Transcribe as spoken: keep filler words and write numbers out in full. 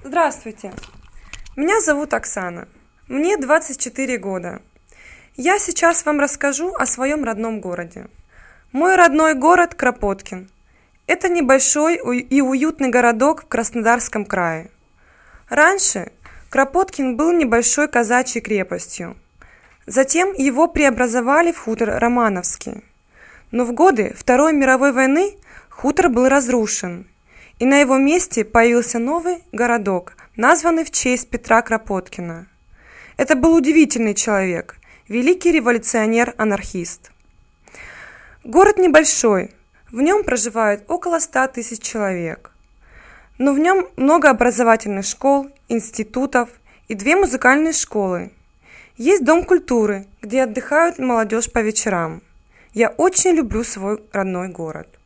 Здравствуйте, меня зовут Оксана, мне двадцать четыре года. Я сейчас вам расскажу о своем родном городе. Мой родной город Кропоткин. Это небольшой и уютный городок в Краснодарском крае. Раньше Кропоткин был небольшой казачьей крепостью. Затем его преобразовали в хутор Романовский. Но в годы Второй мировой войны хутор был разрушен, и на его месте появился новый городок, названный в честь Петра Кропоткина. Это был удивительный человек, великий революционер-анархист. Город небольшой, в нем проживает около ста тысяч человек. Но в нем много образовательных школ, институтов и две музыкальные школы. Есть дом культуры, где отдыхают молодежь по вечерам. Я очень люблю свой родной город.